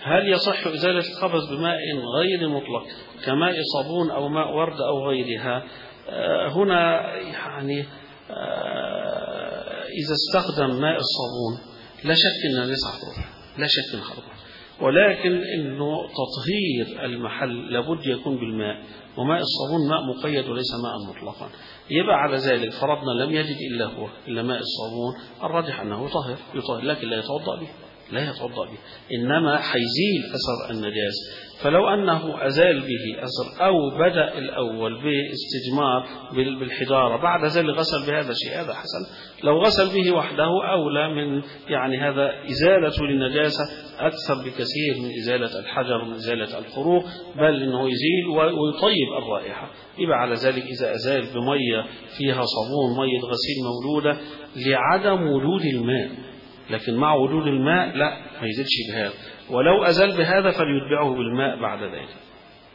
هل يصح إزالة الخبث بماء غير مطلق كماء صابون أو ماء ورد أو غيرها؟ هنا يعني إذا استخدم ماء الصابون لا شك أن النجاسة هتروح، لا شك أنها هتروح، ولكن إنه تطهير المحل لابد يكون بالماء، وماء الصابون ماء مقيد وليس ماء مطلقا. يبقى على ذلك فرضنا لم يجد إلا هو إلا ماء الصابون، الراجح أنه يطهر، لكن لا يتوضأ به، إنما حيزيل أثر النجاسة. فلو أنه أزال به أثر أو بدأ الأول باستجمار بالحجارة بعد ذلك غسل بهذا شيء، هذا حسن. لو غسل به وحده أولى من يعني هذا إزالة للنجاسة أكثر بكثير من إزالة الحجر من إزالة الخروق، بل إنه يزيل ويطيب الرائحة. يبقى على ذلك إذا أزال بمية فيها صابون مية غسيل مولودة لعدم وجود الماء، لكن مع وجود الماء لا ما يزيدش بهذا، ولو أزال بهذا فليتبعه بالماء بعد ذلك.